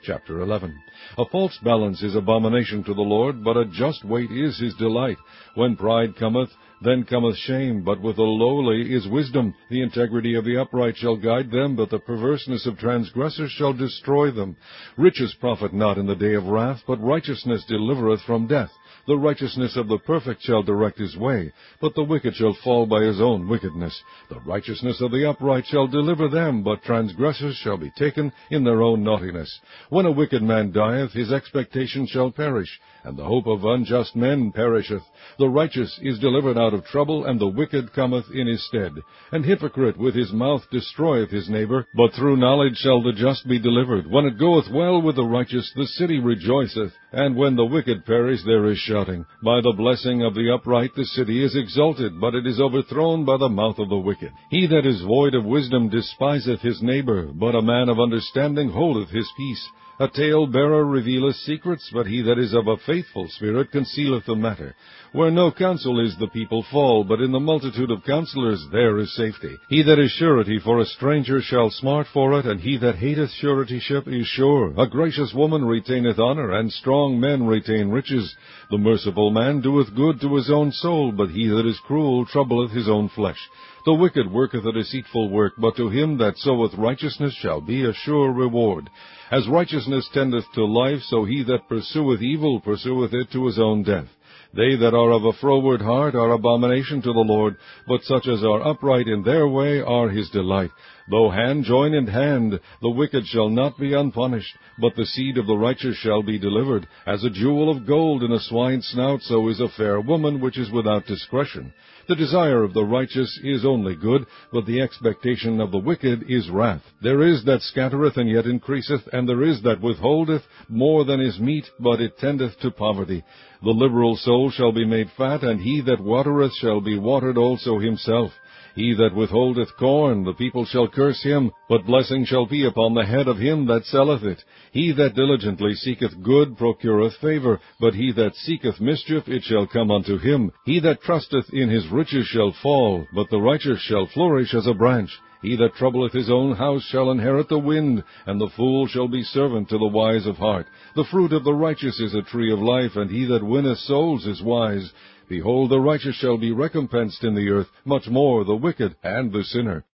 Chapter 11. A false balance is abomination to the Lord, but a just weight is his delight. When pride cometh, then cometh shame, but with the lowly is wisdom. The integrity of the upright shall guide them, but the perverseness of transgressors shall destroy them. Riches profit not in the day of wrath, but righteousness delivereth from death. The righteousness of the perfect shall direct his way, but the wicked shall fall by his own wickedness. The righteousness of the upright shall deliver them, but transgressors shall be taken in their own naughtiness. When a wicked man dieth, his expectation shall perish, and the hope of unjust men perisheth. The righteous is delivered out of trouble, and the wicked cometh in his stead. An hypocrite with his mouth destroyeth his neighbor, but through knowledge shall the just be delivered. When it goeth well with the righteous, the city rejoiceth, and when the wicked perish, there is shouting. By the blessing of the upright the city is exalted, but it is overthrown by the mouth of the wicked. He that is void of wisdom despiseth his neighbor, but a man of understanding holdeth his peace. A tale-bearer revealeth secrets, but he that is of a faithful spirit concealeth the matter. Where no counsel is, the people fall, but in the multitude of counselors there is safety. He that is surety for a stranger shall smart for it, and he that hateth suretyship is sure. A gracious woman retaineth honor, and strong men retain riches. The merciful man doeth good to his own soul, but he that is cruel troubleth his own flesh. The wicked worketh a deceitful work, but to him that soweth righteousness shall be a sure reward. As righteousness tendeth to life, so he that pursueth evil pursueth it to his own death. They that are of a froward heart are abomination to the Lord, but such as are upright in their way are his delight. Though hand join in hand, the wicked shall not be unpunished, but the seed of the righteous shall be delivered. As a jewel of gold in a swine's snout, so is a fair woman which is without discretion. The desire of the righteous is only good, but the expectation of the wicked is wrath. There is that scattereth and yet increaseth, and there is that withholdeth more than is meet, but it tendeth to poverty. The liberal soul shall be made fat, and he that watereth shall be watered also himself. He that withholdeth corn, the people shall curse him, but blessing shall be upon the head of him that selleth it. He that diligently seeketh good procureth favor, but he that seeketh mischief, it shall come unto him. He that trusteth in his riches shall fall, but the righteous shall flourish as a branch. He that troubleth his own house shall inherit the wind, and the fool shall be servant to the wise of heart. The fruit of the righteous is a tree of life, and he that winneth souls is wise. Behold, the righteous shall be recompensed in the earth, much more the wicked and the sinner.